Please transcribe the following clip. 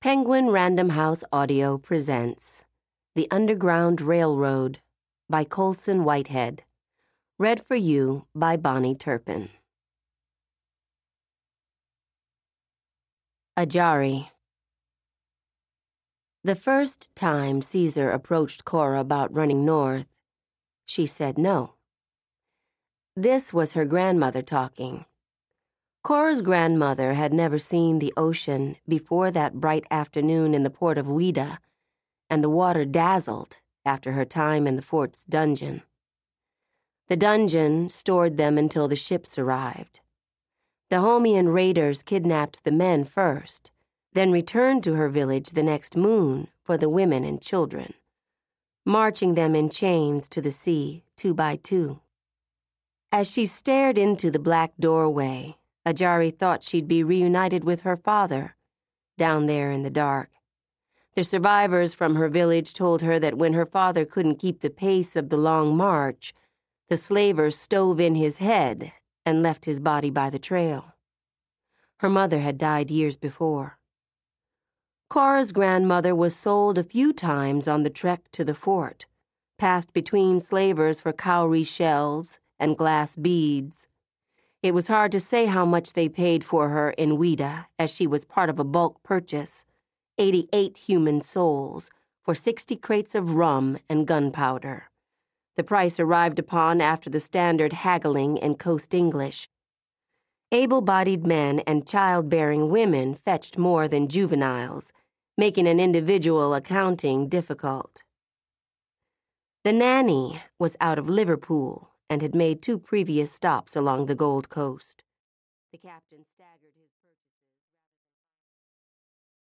Penguin Random House Audio presents The Underground Railroad by Colson Whitehead. Read for you by Bonnie Turpin. Ajari. The first time Caesar approached Cora about running north, she said no. This was her grandmother talking. Cora's grandmother had never seen the ocean before that bright afternoon in the port of Ouida, and the water dazzled after her time in the fort's dungeon. The dungeon stored them until the ships arrived. Dahomean raiders kidnapped the men first, then returned to her village the next moon for the women and children, marching them in chains to the sea, 2 by 2. As she stared into the black doorway, Ajari thought she'd be reunited with her father, down there in the dark. The survivors from her village told her that when her father couldn't keep the pace of the long march, the slavers stove in his head and left his body by the trail. Her mother had died years before. Cora's grandmother was sold a few times on the trek to the fort, passed between slavers for cowrie shells and glass beads. It was hard to say how much they paid for her in Ouida, as she was part of a bulk purchase, 88 human souls, for 60 crates of rum and gunpowder. The price arrived upon after the standard haggling in Coast English. Able-bodied men and childbearing women fetched more than juveniles, making an individual accounting difficult. The nanny was out of Liverpool and had made 2 previous stops along the Gold Coast. The captain